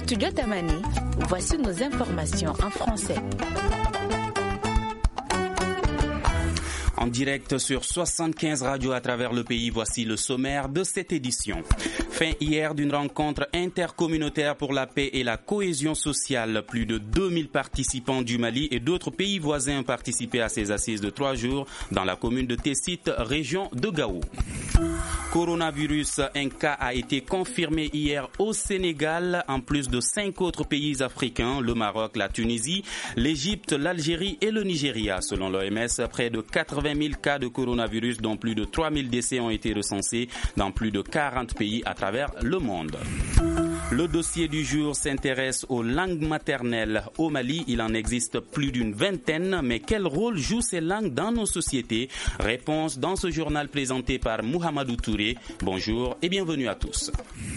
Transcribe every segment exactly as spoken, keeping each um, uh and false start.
Studio Tamani, voici nos informations en français. En direct sur soixante-quinze radios à travers le pays, voici le sommaire de cette édition. Fin hier d'une rencontre intercommunautaire pour la paix et la cohésion sociale. Plus de deux mille participants du Mali et d'autres pays voisins ont participé à ces assises de trois jours dans la commune de Tessit, région de Gao. Coronavirus, un cas a été confirmé hier au Sénégal, en plus de cinq autres pays africains, le Maroc, la Tunisie, l'Égypte, l'Algérie et le Nigeria. Selon l'O M S, près de quatre-vingt mille cas de coronavirus, dont plus de trois mille décès ont été recensés dans plus de quarante pays à travers le monde. Le dossier du jour s'intéresse aux langues maternelles. Au Mali, il en existe plus d'une vingtaine, mais quel rôle jouent ces langues dans nos sociétés? Réponse dans ce journal présenté par Mohamedou Touré. Bonjour et bienvenue à tous.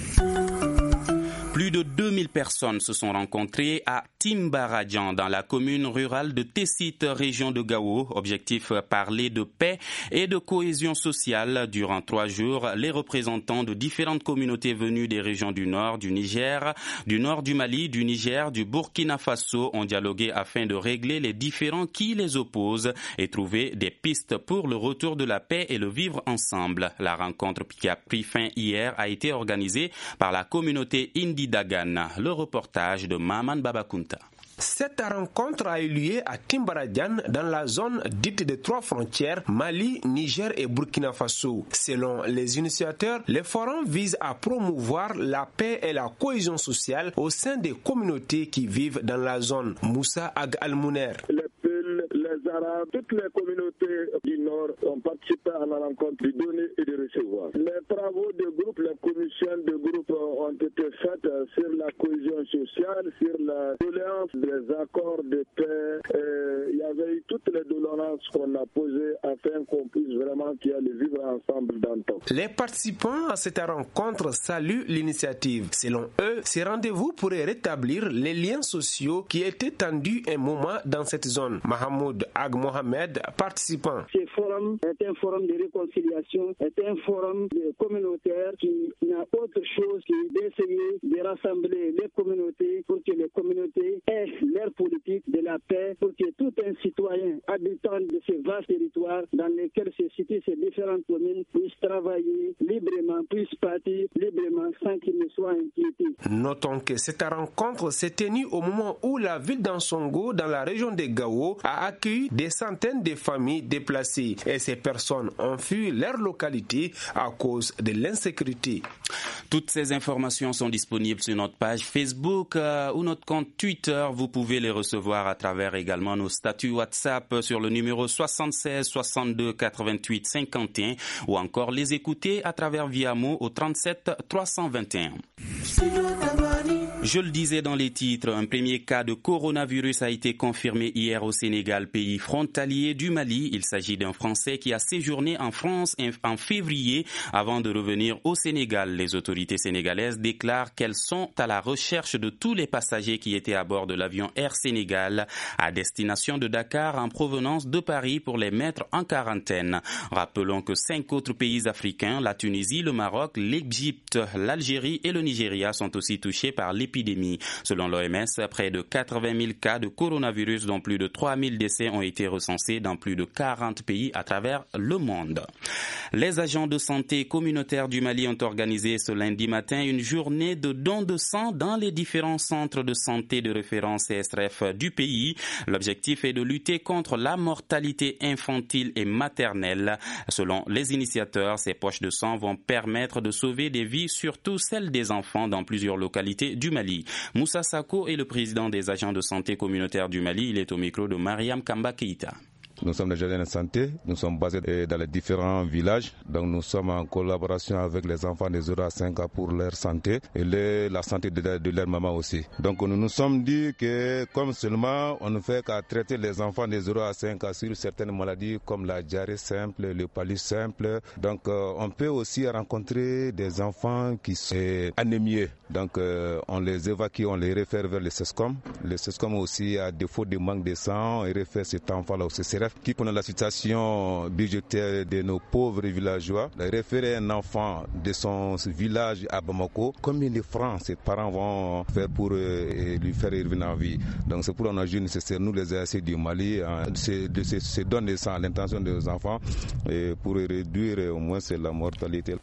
Plus de deux mille personnes se sont rencontrées à Timbaradjan, dans la commune rurale de Tessit, région de Gao. Objectif, parler de paix et de cohésion sociale. Durant trois jours, les représentants de différentes communautés venues des régions du nord, du Niger, du nord du Mali, du Niger, du Burkina Faso ont dialogué afin de régler les différends qui les opposent et trouver des pistes pour le retour de la paix et le vivre ensemble. La rencontre qui a pris fin hier a été organisée par la communauté Indi Dagan. Le reportage de Maman Babakunta. Cette rencontre a eu lieu à Timbaradjan, dans la zone dite des trois frontières, Mali, Niger et Burkina Faso. Selon les initiateurs, le forum vise à promouvoir la paix et la cohésion sociale au sein des communautés qui vivent dans la zone. Moussa Ag Al-Mouner. Les Arabes, toutes les communautés du Nord ont participé à la rencontre de donner et de recevoir. Les travaux de groupe, les commissions de groupe ont été faites sur la cohésion sociale, sur la tolérance des accords de paix. Et il y avait eu toutes les doléances qu'on a posées afin qu'on puisse vraiment qu'il y ait le vivre ensemble dans le temps. Les participants à cette rencontre saluent l'initiative. Selon eux, ces rendez-vous pourraient rétablir les liens sociaux qui étaient tendus un moment dans cette zone. Mahmoud Ag Mohamed, participant. Ce forum est un forum de réconciliation, est un forum communautaire qui n'a autre chose que d'essayer de rassembler les communautés pour que les communautés aient leur politique de la paix, pour que tout un citoyen habitant de ces vastes territoires dans lesquels se situent ces différentes communes puisse travailler librement, puisse partir librement sans qu'il ne soit inquiété. Notons que cette rencontre s'est tenue au moment où la ville d'Ansongo, dans la région de Gao, a accueilli des centaines de familles déplacées et ces personnes ont fui leur localité à cause de l'insécurité. Toutes ces informations sont disponibles sur notre page Facebook euh, ou notre compte Twitter. Vous pouvez les recevoir à travers également nos statuts WhatsApp sur le numéro soixante-seize soixante-deux quatre-vingt-huit cinquante et un ou encore les écouter à travers Viamo au trente-sept trois cent vingt et un. Je le disais dans les titres, un premier cas de coronavirus a été confirmé hier au Sénégal, pays frontalier du Mali. Il s'agit d'un Français qui a séjourné en France en février avant de revenir au Sénégal. Les autorités sénégalaises déclarent qu'elles sont à la recherche de tous les passagers qui étaient à bord de l'avion Air Sénégal à destination de Dakar en provenance de Paris pour les mettre en quarantaine. Rappelons que cinq autres pays africains, la Tunisie, le Maroc, l'Égypte, l'Algérie et le Nigeria sont aussi touchés par l'épidémie. Selon l'O M S, près de quatre-vingt mille cas de coronavirus dont plus de trois mille décès ont été recensés dans plus de quarante pays à travers le monde. Les agents de santé communautaires du Mali ont organisé ce lundi matin une journée de don de sang dans les différents centres de santé de référence C S R F du pays. L'objectif est de lutter contre la mortalité infantile et maternelle. Selon les initiateurs, ces poches de sang vont permettre de sauver des vies, surtout celles des enfants dans plusieurs localités du Mali. Moussa Sako est le président des agents de santé communautaires du Mali. Il est au micro de Mariam Kamba Keita. Nous sommes des jardins de santé, nous sommes basés dans les différents villages, donc nous sommes en collaboration avec les enfants de zéro à cinq ans pour leur santé et les, la santé de, de leur maman aussi. Donc nous nous sommes dit que comme seulement on ne fait qu'à traiter les enfants de zéro à cinq ans sur certaines maladies comme la diarrhée simple, le palud simple, donc euh, on peut aussi rencontrer des enfants qui sont anémiés. Donc euh, on les évacue, on les réfère vers le CESCOM. Le CESCOM aussi, à défaut de manque de sang, il réfère cet enfant-là au C C R F. F, qui connaît la situation budgétaire de nos pauvres villageois, de référer un enfant de son village à Bamako, combien de francs ses parents vont faire pour euh, lui faire revenir en vie. Donc c'est pour qu'on a jugé nécessaire, nous les A S C du Mali, hein, de, de se donner ça à l'intention des enfants et pour réduire au moins la mortalité.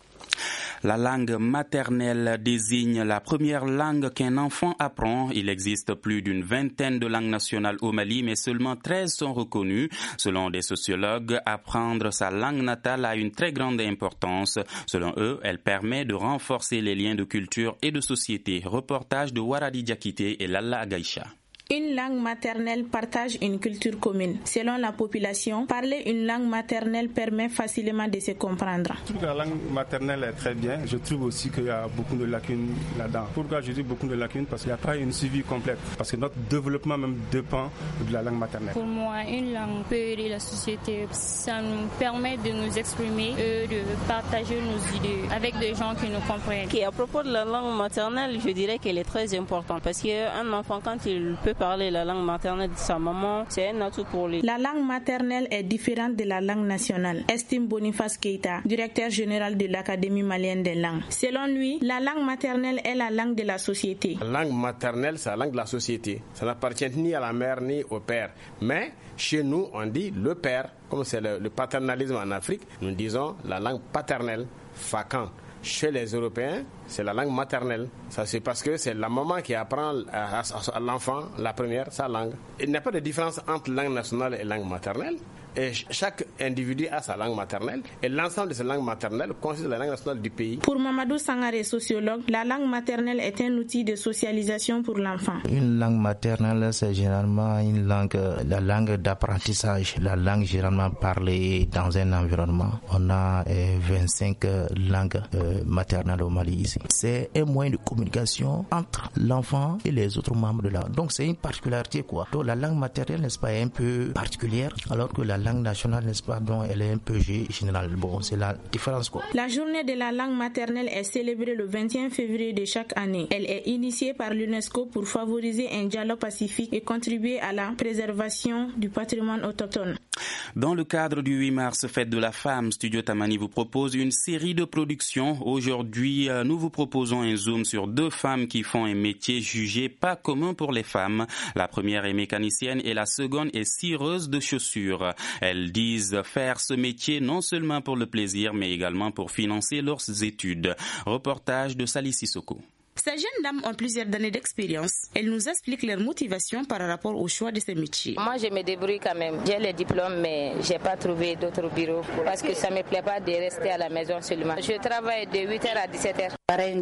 La langue maternelle désigne la première langue qu'un enfant apprend. Il existe plus d'une vingtaine de langues nationales au Mali, mais seulement treize sont reconnues. Selon des sociologues, apprendre sa langue natale a une très grande importance. Selon eux, elle permet de renforcer les liens de culture et de société. Reportage de Waradi Diakité et Lalla Agaïcha. Une langue maternelle partage une culture commune. Selon la population, parler une langue maternelle permet facilement de se comprendre. Je trouve que la langue maternelle est très bien. Je trouve aussi qu'il y a beaucoup de lacunes là-dedans. Pourquoi je dis beaucoup de lacunes? Parce qu'il n'y a pas une suivi complète. Parce que notre développement même dépend de la langue maternelle. Pour moi, une langue peut aider la société. Ça nous permet de nous exprimer et de partager nos idées avec des gens qui nous comprennent. Okay, à propos de la langue maternelle, je dirais qu'elle est très importante. Parce qu'un enfant, quand il peut parler la langue maternelle de sa maman, c'est un atout pour lui. La langue maternelle est différente de la langue nationale, estime Boniface Keita, directeur général de l'Académie malienne des langues. Selon lui, la langue maternelle est la langue de la société. La langue maternelle, c'est la langue de la société. Ça n'appartient ni à la mère ni au père. Mais chez nous, on dit le père. Comme c'est le, le paternalisme en Afrique, nous disons la langue paternelle, Fakan. Chez les Européens, c'est la langue maternelle. Ça, c'est parce que c'est la maman qui apprend à, à, à l'enfant, la première, sa langue. Il n'y a pas de différence entre langue nationale et langue maternelle. Et chaque individu a sa langue maternelle et l'ensemble de ces langues maternelles constitue la langue nationale du pays. Pour Mamadou Sangaré, sociologue, la langue maternelle est un outil de socialisation pour l'enfant. Une langue maternelle, c'est généralement une langue, la langue d'apprentissage, la langue généralement parlée dans un environnement. On a euh, vingt-cinq langues euh, maternelles au Mali ici. C'est un moyen de communication entre l'enfant et les autres membres de la. Donc c'est une particularité quoi. Donc la langue maternelle, n'est-ce pas, est un peu particulière, alors que la langue nationale, n'est-ce pas, donc elle est un peu générale. Bon, c'est la différence quoi. La journée de la langue maternelle est célébrée le vingt et un février de chaque année. Elle est initiée par l'UNESCO pour favoriser un dialogue pacifique et contribuer à la préservation du patrimoine autochtone. Dans le cadre du huit mars, fête de la femme, Studio Tamani vous propose une série de productions. Aujourd'hui, nous vous proposons un zoom sur deux femmes qui font un métier jugé pas commun pour les femmes. La première est mécanicienne et la seconde est cireuse de chaussures. Elles disent faire ce métier non seulement pour le plaisir, mais également pour financer leurs études. Reportage de Sali Sissoko. Ces jeunes dames ont plusieurs années d'expérience. Elles nous expliquent leur motivation par rapport au choix de ces métiers. Moi, je me débrouille quand même. J'ai le diplôme, mais je n'ai pas trouvé d'autres bureaux parce que ça ne me plaît pas de rester à la maison seulement. Je travaille de huit heures à dix-sept heures.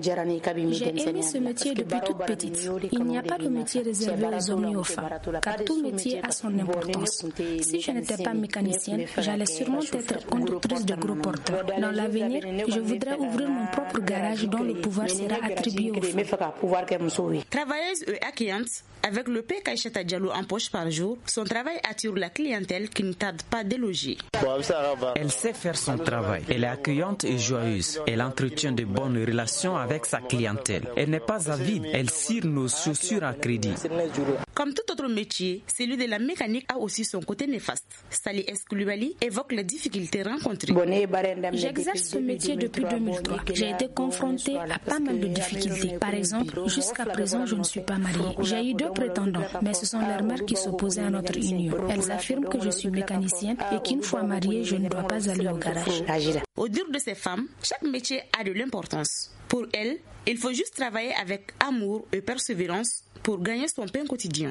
J'ai aimé ce métier depuis toute petite. Il n'y a pas de métier réservé aux hommes et aux femmes, car tout métier a son importance. Si je n'étais pas mécanicienne, j'allais sûrement être conductrice de gros porteurs. Dans l'avenir, je voudrais ouvrir mon propre garage dont le pouvoir sera attribué aux femmes. Travailleuse et accueillante, avec le P. Kaïchata Diallo en poche par jour, son travail attire la clientèle qui ne tarde pas de loger. Elle sait faire son travail. Elle est accueillante et joyeuse. Elle entretient de bonnes relations avec sa clientèle. Elle n'est pas avide. Elle cire nos chaussures à crédit. Comme tout autre métier, celui de la mécanique a aussi son côté néfaste. Sali Escoulibaly évoque les difficultés rencontrées. J'exerce ce métier depuis deux mille trois. J'ai été confrontée à pas mal de difficultés. Par exemple, jusqu'à présent, je ne suis pas mariée. J'ai eu deux prétendants, mais ce sont leurs mères qui s'opposaient à notre union. Elles affirment que je suis mécanicienne et qu'une fois mariée, je ne dois pas aller au garage. Au dire de ces femmes, chaque métier a de l'importance. Pour elles, il faut juste travailler avec amour et persévérance pour gagner son pain quotidien.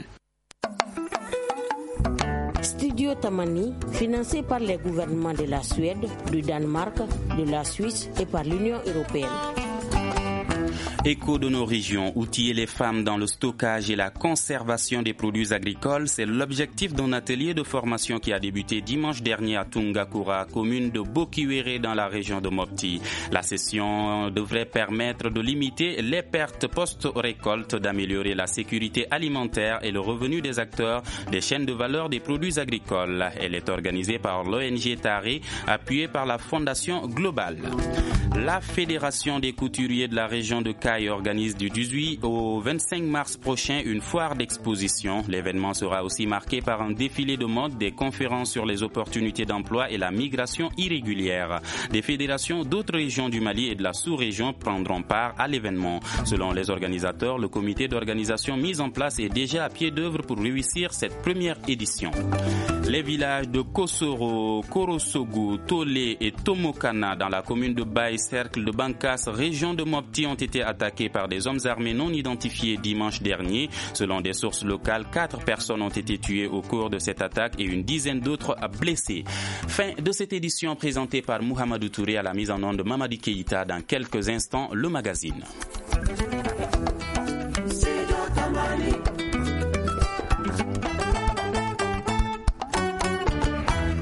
Studio Tamani, financé par les gouvernements de la Suède, du Danemark, de la Suisse et par l'Union européenne. Écho de nos régions, outiller les femmes dans le stockage et la conservation des produits agricoles, c'est l'objectif d'un atelier de formation qui a débuté dimanche dernier à Tungakura, commune de Bokiwere dans la région de Mopti. La session devrait permettre de limiter les pertes post-récolte, d'améliorer la sécurité alimentaire et le revenu des acteurs des chaînes de valeur des produits agricoles. Elle est organisée par l'O N G Tare, appuyée par la Fondation Globale. La Fédération des couturiers de la région de Kayes Rail organise du dix-huit au vingt-cinq mars prochain une foire d'exposition. L'événement sera aussi marqué par un défilé de mode, des conférences sur les opportunités d'emploi et la migration irrégulière. Des fédérations d'autres régions du Mali et de la sous-région prendront part à l'événement. Selon les organisateurs, le comité d'organisation mis en place est déjà à pied d'œuvre pour réussir cette première édition. Les villages de Kosoro, Korosogu, Tolé et Tomokana dans la commune de Baye, cercle de Bankas, région de Mopti, ont été attaqués par des hommes armés non identifiés dimanche dernier. Selon des sources locales, quatre personnes ont été tuées au cours de cette attaque et une dizaine d'autres blessées. Fin de cette édition présentée par Mohamedou Touré à la mise en onde de Mamadi Keïta. Dans quelques instants, le magazine.